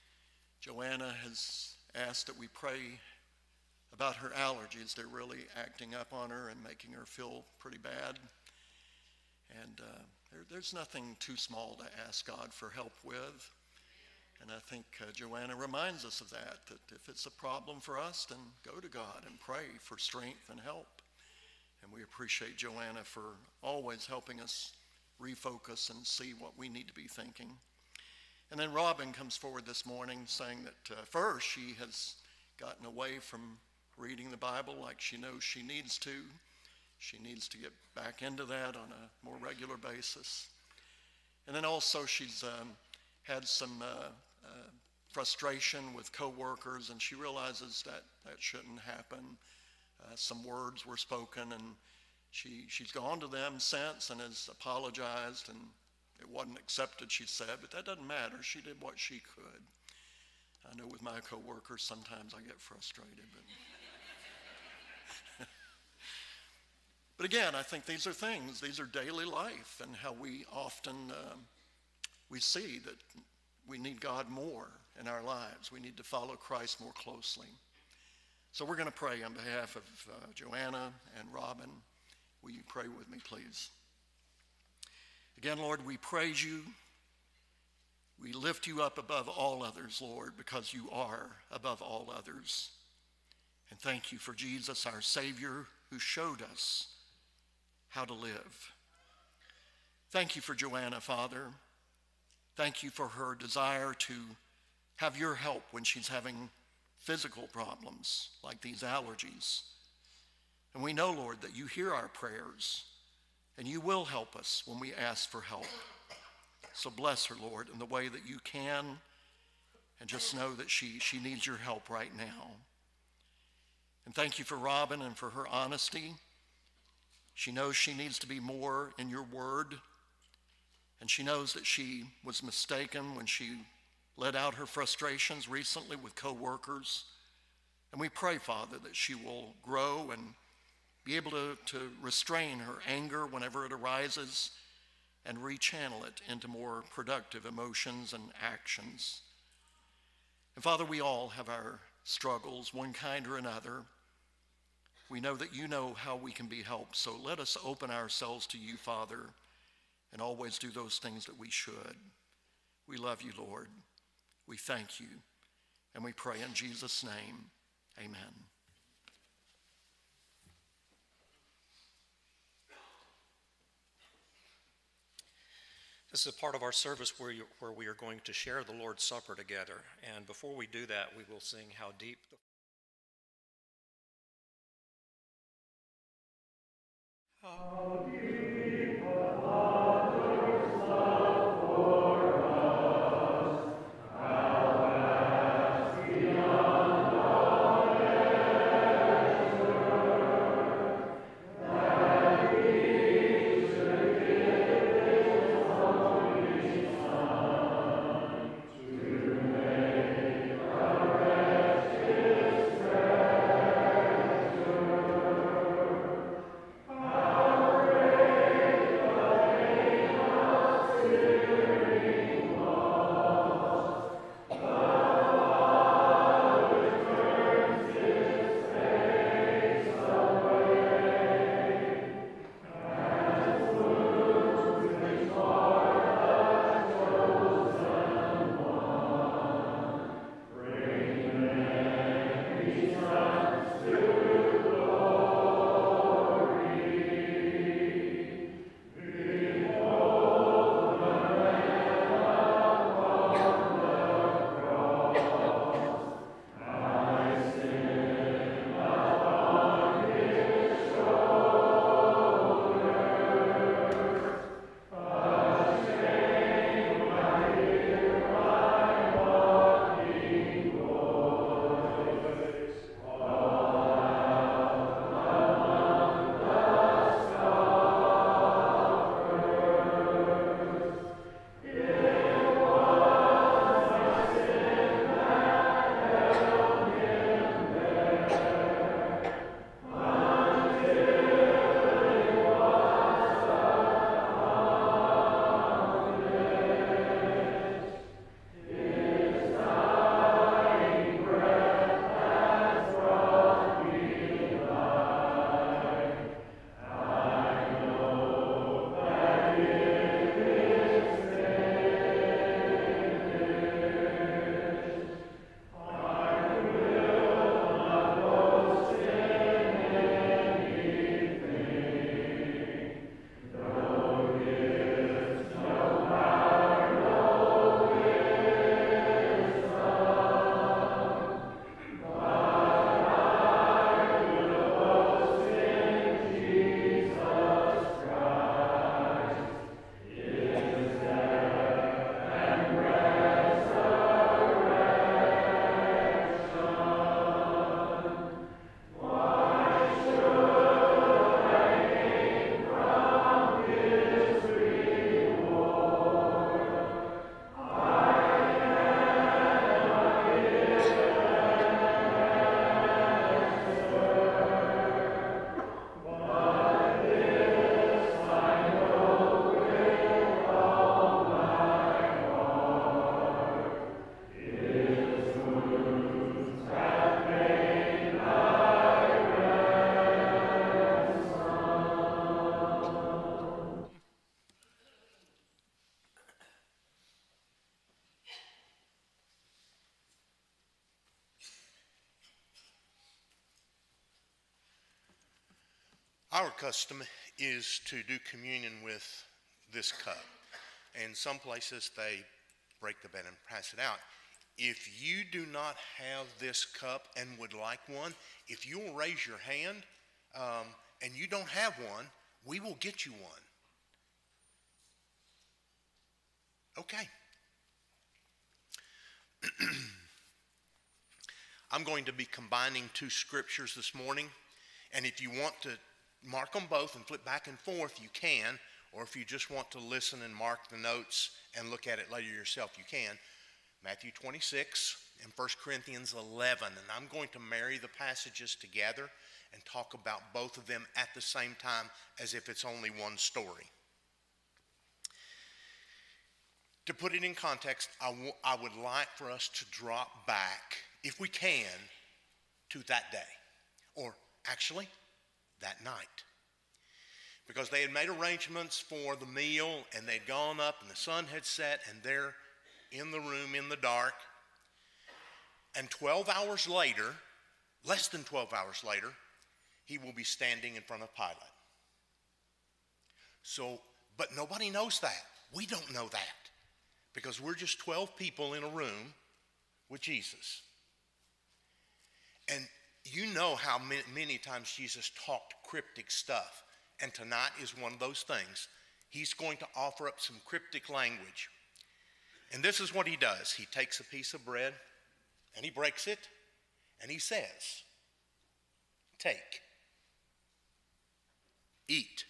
Speaker 7: Joanna has asked that we pray about her allergies. They're really acting up on her and making her feel pretty bad. And there's nothing too small to ask God for help with. And I think Joanna reminds us of that if it's a problem for us, then go to God and pray for strength and help. And we appreciate Joanna for always helping us refocus and see what we need to be thinking. And then Robin comes forward this morning saying that first she has gotten away from reading the Bible like she knows she needs to. She needs to get back into that on a more regular basis. And then also she's had some frustration with coworkers, and she realizes that that shouldn't happen. Some words were spoken, and she's gone to them since and has apologized, and it wasn't accepted, she said, but that doesn't matter. She did what she could. I know with my coworkers, sometimes I get frustrated, but again, I think these are things, these are daily life, and how we often, we see that we need God more in our lives. We need to follow Christ more closely. So we're going to pray on behalf of Joanna and Robin. Will you pray with me, please? Again, Lord, we praise you. We lift you up above all others, Lord, because you are above all others. And thank you for Jesus, our Savior, who showed us how to live. Thank you for Joanna, Father. Thank you for her desire to have your help when she's having physical problems like these allergies. And we know, Lord, that you hear our prayers, and you will help us when we ask for help. So bless her, Lord, in the way that you can, and just know that she needs your help right now. And thank you for Robin and for her honesty. She knows she needs to be more in your word, and she knows that she was mistaken when she let out her frustrations recently with coworkers. And we pray, Father, that she will grow and be able to restrain her anger whenever it arises and rechannel it into more productive emotions and actions. And Father, we all have our struggles, one kind or another. We know that you know how we can be helped. So let us open ourselves to you, Father, and always do those things that we should. We love you, Lord. We thank you. And we pray in Jesus' name. Amen.
Speaker 4: This is a part of our service where we are going to share the Lord's Supper together. And before we do that, we will sing How Deep the
Speaker 3: How deep
Speaker 6: Our custom is to do communion with this cup. And some places they break the bread and pass it out. If you do not have this cup and would like one, if you'll raise your hand and you don't have one, we will get you one. Okay. I'm going to be combining two scriptures this morning. And if you want to mark them both and flip back and forth, you can. Or if you just want to listen and mark the notes and look at it later yourself, you can. Matthew 26 and 1 Corinthians 11. And I'm going to marry the passages together and talk about both of them at the same time as if it's only one story. To put it in context, I would like for us to drop back, if we can, to that day. Or actually,
Speaker 8: that night. Because they had made arrangements for the meal, and they'd gone up, and the sun had set, and they're in the room in the dark. And 12 hours later, less than 12 hours later, he will be standing in front of Pilate. So, but nobody knows that. We don't know that, because we're just 12 people in a room with Jesus. And you know how many times Jesus talked cryptic stuff. And tonight is one of those things. He's going to offer up some cryptic language. And this is what he does. He takes a piece of bread and he breaks it and he says, "Take, eat.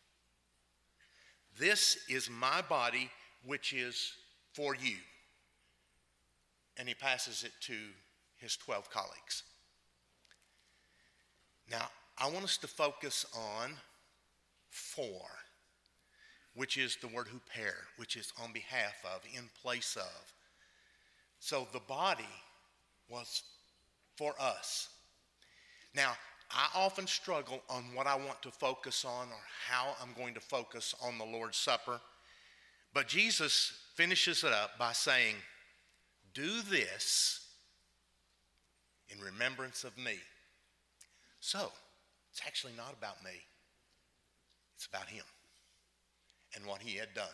Speaker 8: This is my body, which is for you." And he passes it to his 12 colleagues. Now, I want us to focus on for, which is the word huper, which is on behalf of, in place of. So the body was for us. Now, I often struggle on what I want to focus on or how I'm going to focus on the Lord's Supper. But Jesus finishes it up by saying, "Do this in remembrance of me." So, it's actually not about me. It's about him and what he had done.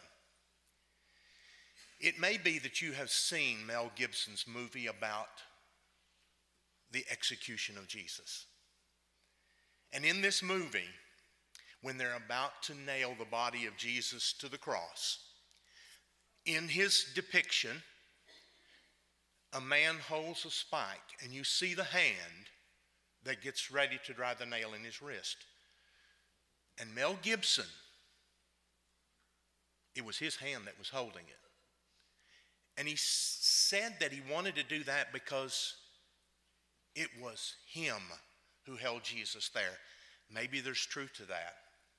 Speaker 8: It may be that you have seen Mel Gibson's movie about the execution of Jesus. And in this movie, when they're about to nail the body of Jesus to the cross, in his depiction, a man holds a spike, and you see the hand that gets ready to drive the nail in his wrist. And Mel Gibson, it was his hand that was holding it. And he said that he wanted to do that because it was him who held Jesus there. Maybe there's truth to that.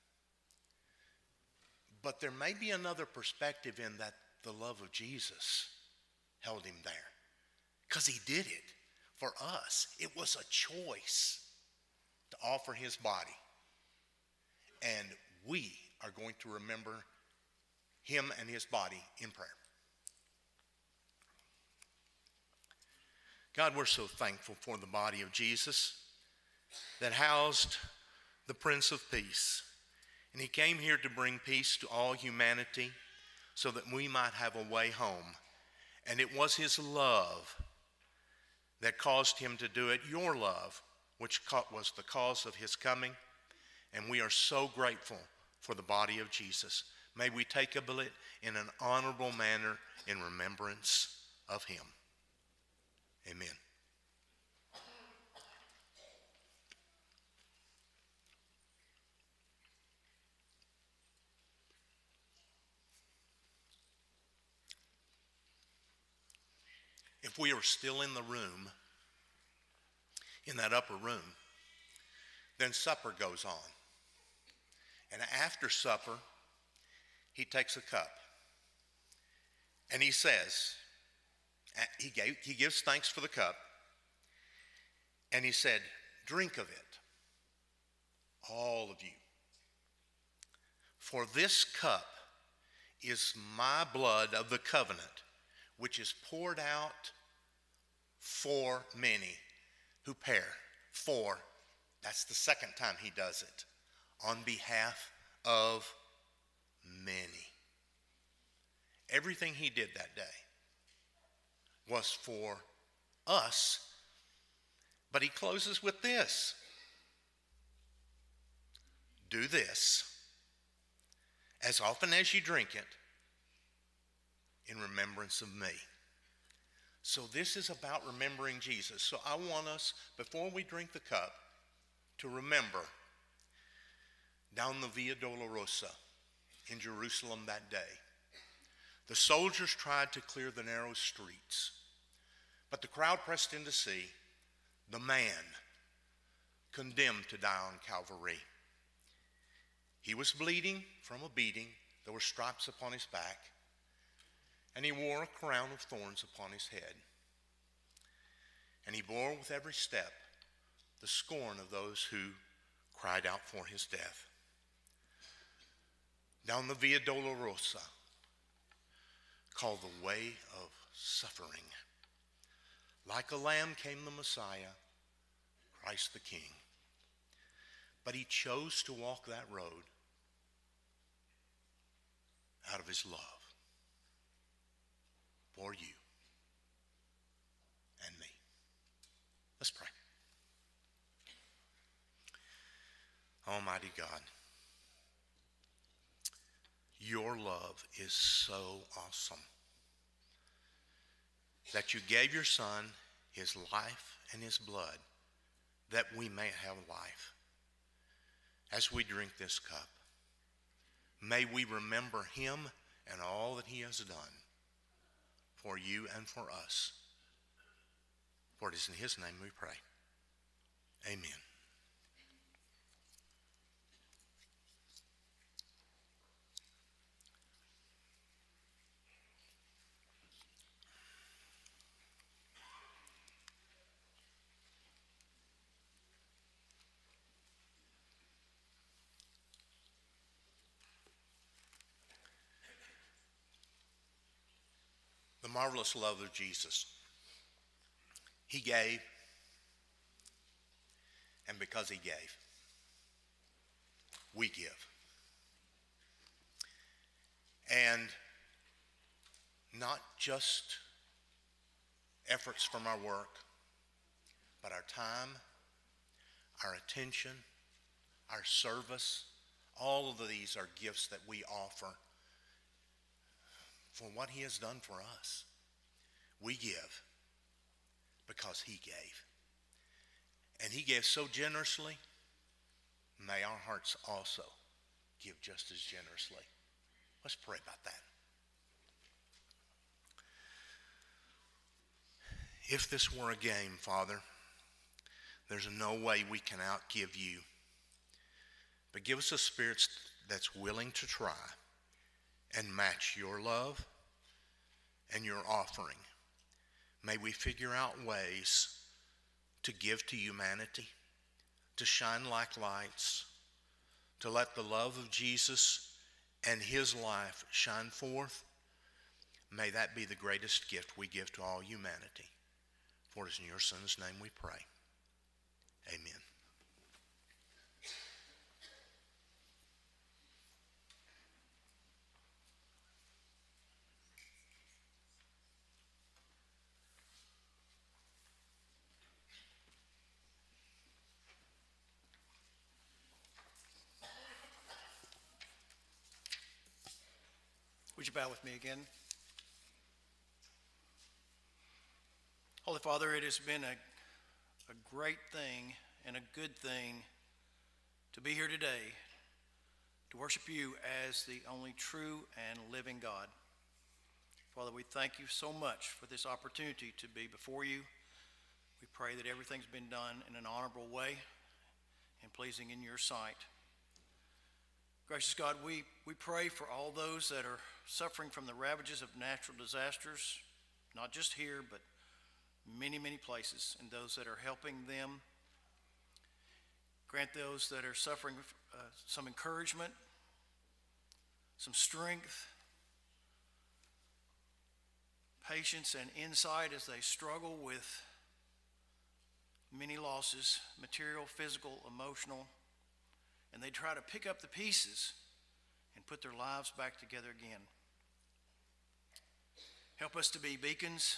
Speaker 8: But there may be another perspective in that the love of Jesus held him there. Because he did it for us. It was a choice to offer his body. And we are going to remember him and his body in prayer. God, we're so thankful for the body of Jesus that housed the Prince of Peace. And he came here to bring peace to all humanity so that we might have a way home. And it was his love that caused him to do it, your love, which was the cause of his coming. And we are so grateful for the body of Jesus. May we take of it in an honorable manner in remembrance of him. Amen. If we are still in the room, in that upper room, then supper goes on. And after supper, he takes a cup. And he says, he gives thanks for the cup. And he said, "Drink of it, all of you. For this cup is my blood of the covenant, which is poured out for many." Huper, for. That's the second time he does it. On behalf of many. Everything he did that day was for us. But he closes with this. "Do this as often as you drink it in remembrance of me." So this is about remembering Jesus. So I want us, before we drink the cup, to remember down the Via Dolorosa in Jerusalem that day. The soldiers tried to clear the narrow streets, but the crowd pressed in to see the man condemned to die on Calvary. He was bleeding from a beating. There were stripes upon his back, and he wore a crown of thorns upon his head. And he bore with every step the scorn of those who cried out for his death. Down the Via Dolorosa, called the way of suffering. Like a lamb came the Messiah, Christ the King. But he chose to walk that road out of his love for you and me. Let's pray. Almighty God, your love is so awesome that you gave your Son his life and his blood that we may have life. As we drink this cup, may we remember him and all that he has done for you and for us. For it is in his name we pray. Amen. The marvelous love of Jesus. He gave, and because he gave, we give. And not just efforts from our work, but our time, our attention, our service, all of these are gifts that we offer for what he has done for us. We give because he gave. And he gave so generously, may our hearts also give just as generously. Let's pray about that. If this were a game, Father, there's no way we can outgive you. But give us a spirit that's willing to try and match your love and your offering. May we figure out ways to give to humanity, to shine like lights, to let the love of Jesus and his life shine forth. May that be the greatest gift we give to all humanity. For it is in your Son's name we pray. Amen.
Speaker 2: Would you bow with me again? Holy Father, it has been a great thing and a good thing to be here today to worship you as the only true and living God. Father, we thank you so much for this opportunity to be before you. We pray that everything's been done in an honorable way and pleasing in your sight. Gracious God, we pray for all those that are suffering from the ravages of natural disasters, not just here, but many, many places, and those that are helping them. Grant those that are suffering some encouragement, some strength, patience, and insight as they struggle with many losses, material, physical, emotional, and they try to pick up the pieces and put their lives back together again. Help us to be beacons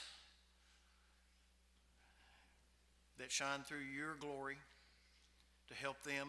Speaker 2: that shine through your glory, to help them,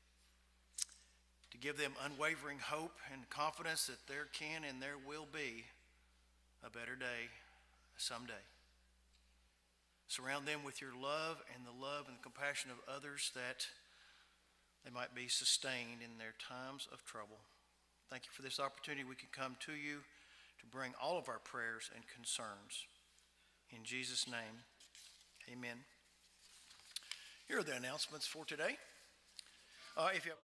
Speaker 2: to give them unwavering hope and confidence that there can and there will be a better day someday. Surround them with your love and the love and the compassion of others, that they might be sustained in their times of trouble. Thank you for this opportunity we can come to you to bring all of our prayers and concerns. In Jesus' name, amen. Here are the announcements for today. If you have